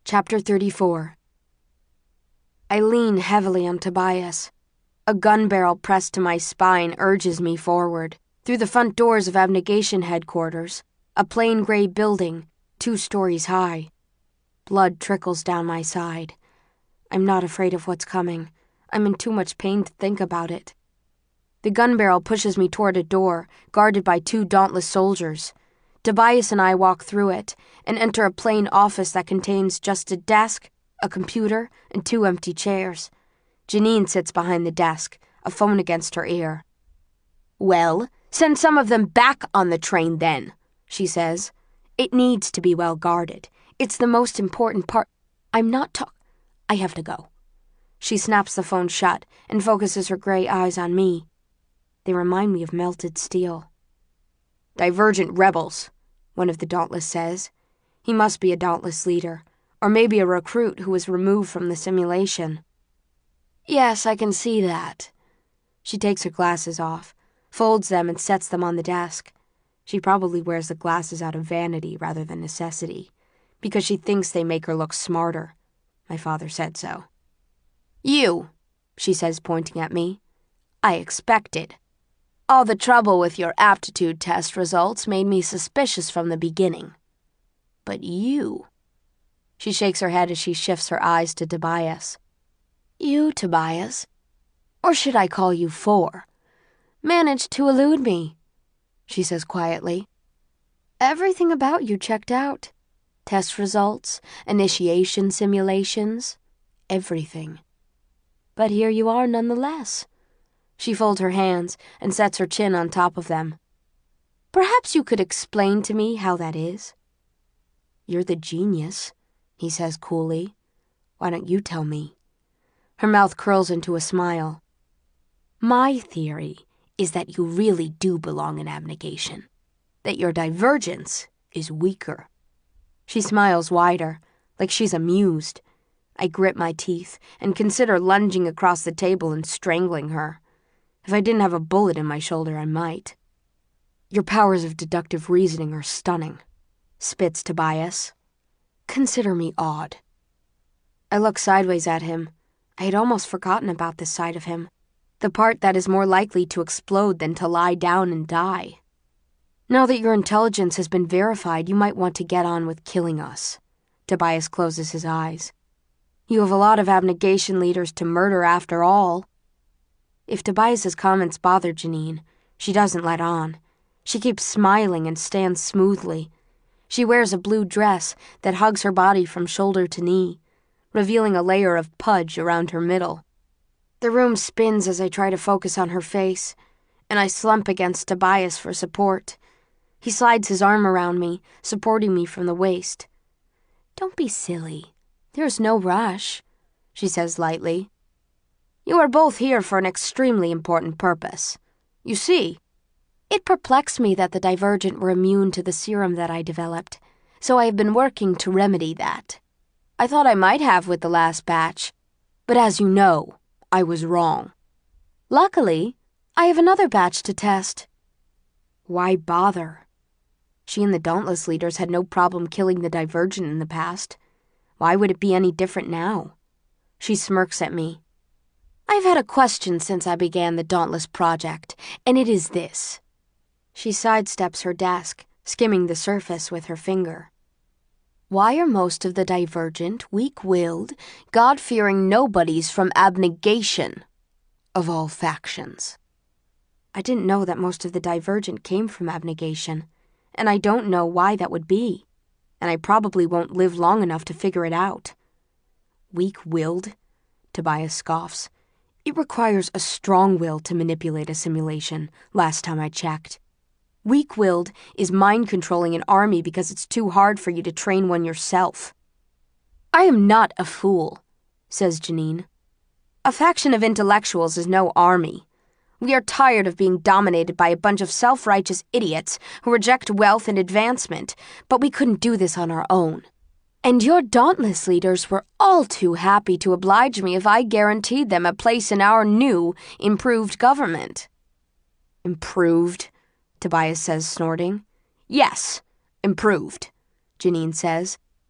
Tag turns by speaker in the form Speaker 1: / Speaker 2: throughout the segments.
Speaker 1: Chapter 34. I lean heavily on Tobias. A gun barrel pressed to my spine urges me forward, through the front doors of Abnegation headquarters, a plain gray building, 2 stories high. Blood trickles down my side. I'm not afraid of what's coming. I'm in too much pain to think about it. The gun barrel pushes me toward a door, guarded by 2 dauntless soldiers. Tobias and I walk through it and enter a plain office that contains just a desk, a computer, and 2 empty chairs. Janine sits behind the desk, a phone against her ear. "Well, send some of them back on the train then," she says. "It needs to be well guarded. It's the most important part." I have to go. She snaps the phone shut and focuses her gray eyes on me. They remind me of melted steel. "Divergent rebels," one of the Dauntless says. He must be a Dauntless leader, or maybe a recruit who was removed from the simulation. "Yes, I can see that." She takes her glasses off, folds them and sets them on the desk. She probably wears the glasses out of vanity rather than necessity, because she thinks they make her look smarter. My father said so. "You," she says, pointing at me. "I expected. All the trouble with your aptitude test results made me suspicious from the beginning. But you..." She shakes her head as she shifts her eyes to Tobias. "You, Tobias, or should I call you 4, managed to elude me," she says quietly. "Everything about you checked out. Test results, initiation simulations, everything. But here you are nonetheless." She folds her hands and sets her chin on top of them. "Perhaps you could explain to me how that is?" "You're the genius," he says coolly. "Why don't you tell me?" Her mouth curls into a smile. "My theory is that you really do belong in Abnegation. That your divergence is weaker." She smiles wider, like she's amused. I grit my teeth and consider lunging across the table and strangling her. If I didn't have a bullet in my shoulder, I might. "Your powers of deductive reasoning are stunning," spits Tobias. "Consider me odd." I look sideways at him. I had almost forgotten about this side of him, the part that is more likely to explode than to lie down and die. "Now that your intelligence has been verified, you might want to get on with killing us." Tobias closes his eyes. "You have a lot of Abnegation leaders to murder after all." If Tobias's comments bother Janine, she doesn't let on. She keeps smiling and stands smoothly. She wears a blue dress that hugs her body from shoulder to knee, revealing a layer of pudge around her middle. The room spins as I try to focus on her face, and I slump against Tobias for support. He slides his arm around me, supporting me from the waist. "Don't be silly. There's no rush," she says lightly. "You are both here for an extremely important purpose. You see, it perplexed me that the Divergent were immune to the serum that I developed, so I have been working to remedy that. I thought I might have with the last batch, but as you know, I was wrong. Luckily, I have another batch to test." Why bother? She and the Dauntless leaders had no problem killing the Divergent in the past. Why would it be any different now? She smirks at me. "I've had a question since I began the Dauntless project, and it is this." She sidesteps her desk, skimming the surface with her finger. "Why are most of the Divergent weak-willed, God-fearing nobodies from Abnegation, of all factions?" I didn't know that most of the Divergent came from Abnegation, and I don't know why that would be, and I probably won't live long enough to figure it out. "Weak-willed?" Tobias scoffs. "It requires a strong will to manipulate a simulation, last time I checked. Weak-willed is mind-controlling an army because it's too hard for you to train one yourself." "I am not a fool," says Janine. "A faction of intellectuals is no army. We are tired of being dominated by a bunch of self-righteous idiots who reject wealth and advancement, but we couldn't do this on our own. And your Dauntless leaders were all too happy to oblige me if I guaranteed them a place in our new, improved government." "Improved?" Tobias says, snorting. "Yes, improved," Janine says.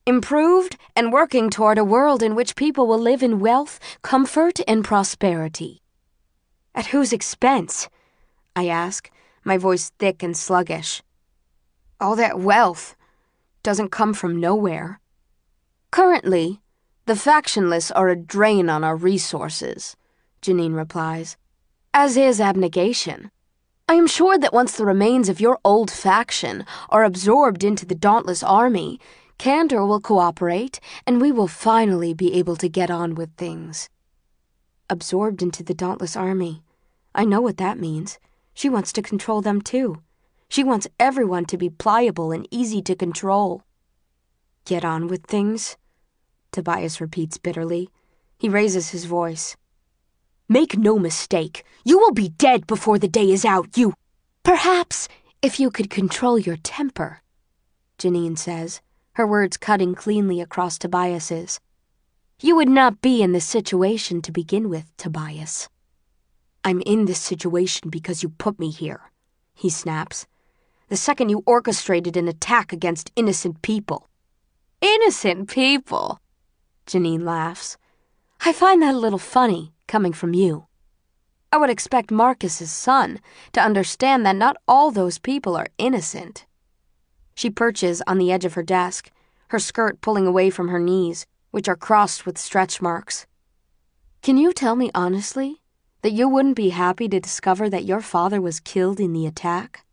Speaker 1: Improved and working toward a world in which people will live in wealth, comfort, and prosperity. At whose expense? I ask, my voice thick and sluggish. All that wealth doesn't come from nowhere. Currently, the factionless are a drain on our resources, Janine replies, as is abnegation. I am sure that once the remains of your old faction are absorbed into the Dauntless Army, Candor will cooperate, and we will finally be able to get on with things. Absorbed into the Dauntless Army. I know what that means. She wants to control them too. She wants everyone to be pliable and easy to control. Get on with things? Tobias repeats bitterly. He raises his voice. Make no mistake, you will be dead before the day is out, you... Perhaps if you could control your temper, Janine says, her words cutting cleanly across Tobias's. You would not be in this situation to begin with, Tobias. I'm in this situation because you put me here, he snaps. The second you orchestrated an attack against innocent people. Innocent people? Janine laughs. I find that a little funny, coming from you. I would expect Marcus's son to understand that not all those people are innocent. She perches on the edge of her desk, her skirt pulling away from her knees, which are crossed with stretch marks. Can you tell me honestly that you wouldn't be happy to discover that your father was killed in the attack?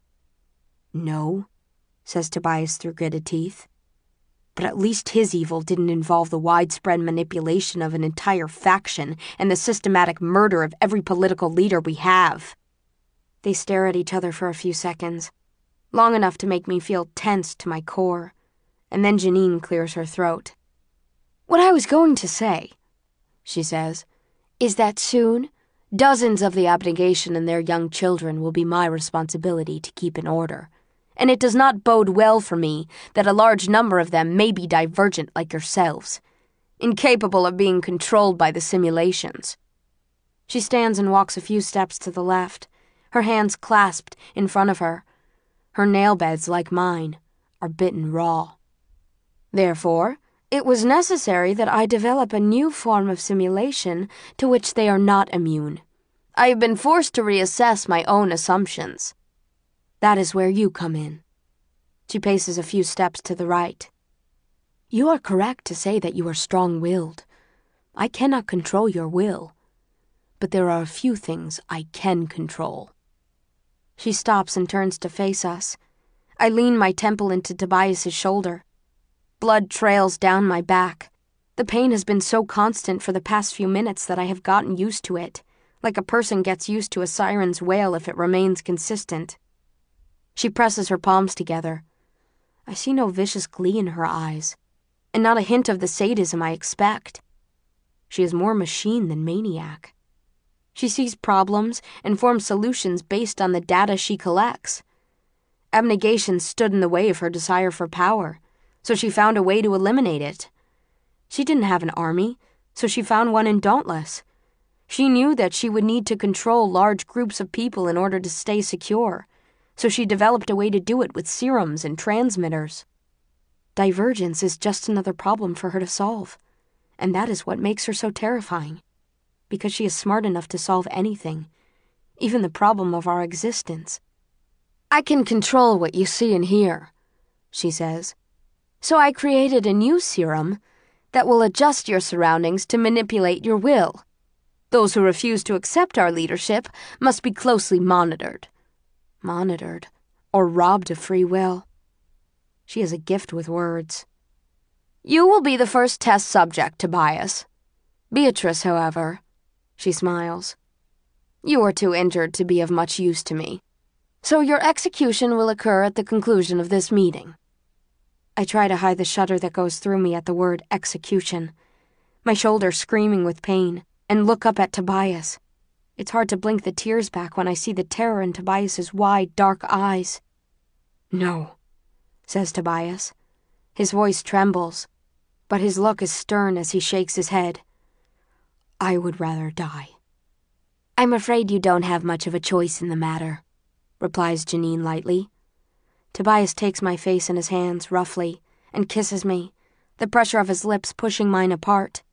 Speaker 1: No, says Tobias through gritted teeth. But at least his evil didn't involve the widespread manipulation of an entire faction and the systematic murder of every political leader we have. They stare at each other for a few seconds, long enough to make me feel tense to my core, and then Janine clears her throat. What I was going to say, she says, is that soon, dozens of the abnegation and their young children will be my responsibility to keep in order, and it does not bode well for me that a large number of them may be divergent like yourselves, incapable of being controlled by the simulations. She stands and walks a few steps to the left, her hands clasped in front of her. Her nail beds, like mine, are bitten raw. Therefore, it was necessary that I develop a new form of simulation to which they are not immune. I have been forced to reassess my own assumptions. That is where you come in. She paces a few steps to the right. You are correct to say that you are strong-willed. I cannot control your will. But there are a few things I can control. She stops and turns to face us. I lean my temple into Tobias's shoulder. Blood trails down my back. The pain has been so constant for the past few minutes that I have gotten used to it, like a person gets used to a siren's wail if it remains consistent. She presses her palms together. I see no vicious glee in her eyes, and not a hint of the sadism I expect. She is more machine than maniac. She sees problems and forms solutions based on the data she collects. Abnegation stood in the way of her desire for power, so she found a way to eliminate it. She didn't have an army, so she found one in Dauntless. She knew that she would need to control large groups of people in order to stay secure, so she developed a way to do it with serums and transmitters. Divergence is just another problem for her to solve, and that is what makes her so terrifying, because she is smart enough to solve anything, even the problem of our existence. I can control what you see and hear, she says. So I created a new serum that will adjust your surroundings to manipulate your will. Those who refuse to accept our leadership must be closely monitored. Monitored, or robbed of free will. She has a gift with words. You will be the first test subject, Tobias. Beatrice, however, she smiles. You are too injured to be of much use to me, so your execution will occur at the conclusion of this meeting. I try to hide the shudder that goes through me at the word execution, my shoulder screaming with pain, and look up at Tobias. It's hard to blink the tears back when I see the terror in Tobias's wide, dark eyes. No, says Tobias. His voice trembles, but his look is stern as he shakes his head. I would rather die. I'm afraid you don't have much of a choice in the matter, replies Janine lightly. Tobias takes my face in his hands roughly and kisses me, the pressure of his lips pushing mine apart.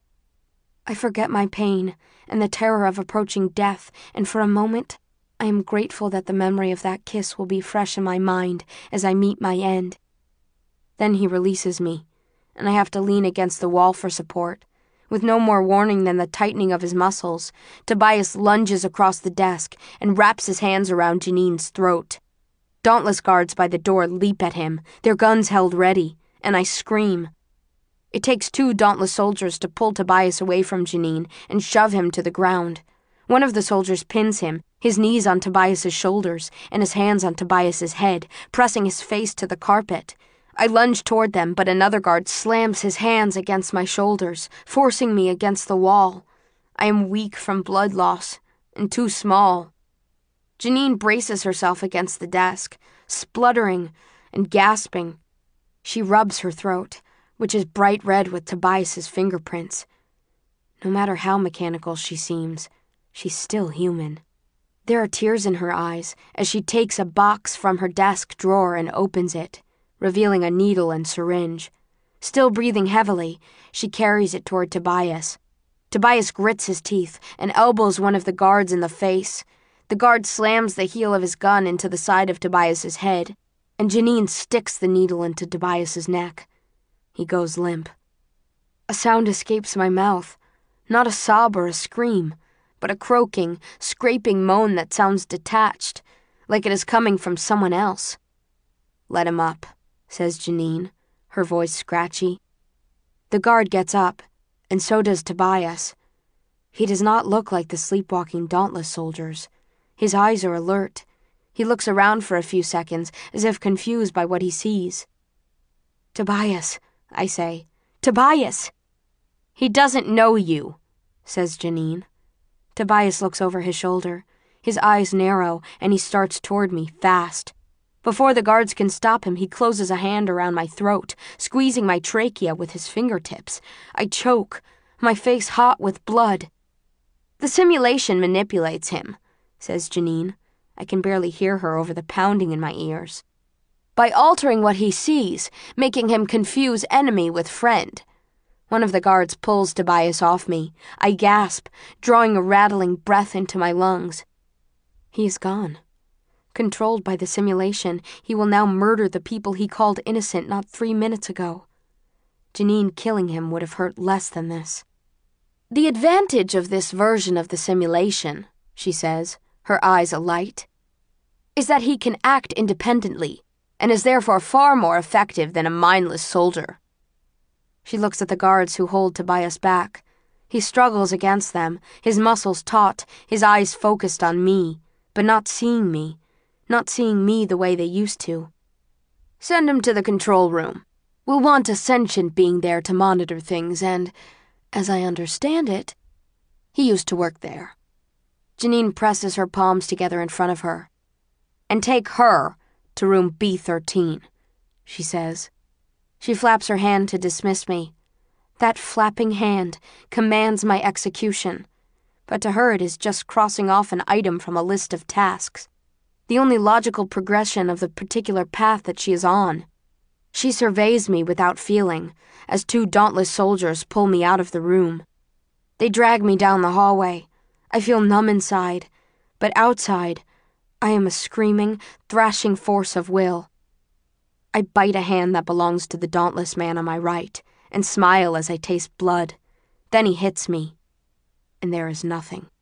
Speaker 1: I forget my pain and the terror of approaching death, and for a moment, I am grateful that the memory of that kiss will be fresh in my mind as I meet my end. Then he releases me, and I have to lean against the wall for support. With no more warning than the tightening of his muscles, Tobias lunges across the desk and wraps his hands around Janine's throat. Dauntless guards by the door leap at him, their guns held ready, and I scream. It takes 2 dauntless soldiers to pull Tobias away from Janine and shove him to the ground. One of the soldiers pins him, his knees on Tobias's shoulders and his hands on Tobias's head, pressing his face to the carpet. I lunge toward them, but another guard slams his hands against my shoulders, forcing me against the wall. I am weak from blood loss and too small. Janine braces herself against the desk, spluttering and gasping. She rubs her throat, which is bright red with Tobias's fingerprints. No matter how mechanical she seems, she's still human. There are tears in her eyes as she takes a box from her desk drawer and opens it, revealing a needle and syringe. Still breathing heavily, she carries it toward Tobias. Tobias grits his teeth and elbows one of the guards in the face. The guard slams the heel of his gun into the side of Tobias's head, and Janine sticks the needle into Tobias's neck. He goes limp. A sound escapes my mouth, not a sob or a scream, but a croaking, scraping moan that sounds detached, like it is coming from someone else. "Let him up," says Janine, her voice scratchy. The guard gets up, and so does Tobias. He does not look like the sleepwalking Dauntless soldiers. His eyes are alert. He looks around for a few seconds, as if confused by what he sees. "Tobias," I say. "Tobias!" "He doesn't know you," says Janine. Tobias looks over his shoulder. His eyes narrow, and he starts toward me, fast. Before the guards can stop him, he closes a hand around my throat, squeezing my trachea with his fingertips. I choke, my face hot with blood. "The simulation manipulates him," says Janine. I can barely hear her over the pounding in my ears. "By altering what he sees, making him confuse enemy with friend." One of the guards pulls Tobias off me. I gasp, drawing a rattling breath into my lungs. He is gone. Controlled by the simulation, he will now murder the people he called innocent not 3 minutes ago. Janine killing him would have hurt less than this. "The advantage of this version of the simulation," she says, her eyes alight, "is that he can act independently, and is therefore far more effective than a mindless soldier." She looks at the guards who hold Tobias back. He struggles against them, his muscles taut, his eyes focused on me, but not seeing me the way they used to. "Send him to the control room. We'll want a sentient being there to monitor things, and, as I understand it, he used to work there." Janine presses her palms together in front of her. "And take her to room B13, she says. She flaps her hand to dismiss me. That flapping hand commands my execution, but to her it is just crossing off an item from a list of tasks, the only logical progression of the particular path that she is on. She surveys me without feeling, as 2 dauntless soldiers pull me out of the room. They drag me down the hallway. I feel numb inside, but outside, I am a screaming, thrashing force of will. I bite a hand that belongs to the dauntless man on my right, and smile as I taste blood. Then he hits me, and there is nothing.